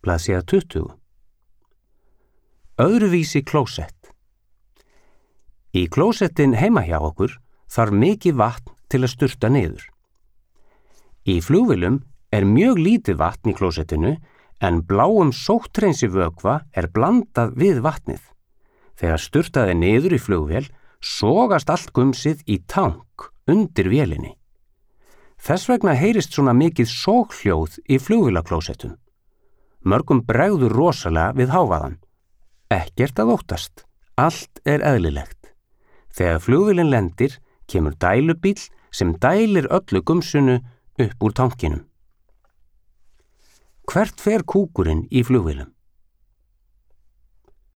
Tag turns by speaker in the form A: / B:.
A: blaðsíða 20. Öðruvísi klósett. Í klósettin heima hjá okkur þarf mikið vatn til að sturta niður. Í flugvélum mjög lítið vatn í klósettinu en bláum sótthreinsivökva blandað við vatnið. Þegar sturtað niður í flugvél sogast allt gumsið í tank undir vélinni. Þess vegna heyrist svona mikið soghljóð í flugvélaklósettum. Mörgum bregður rosalega við hávaðann. Ekkert að óttast, allt eðlilegt. Þegar flugvélin lendir, kemur dælubíll sem dælir öllu gumsinu upp úr tankinum. Hvert fer kúkurinn í flugvélum?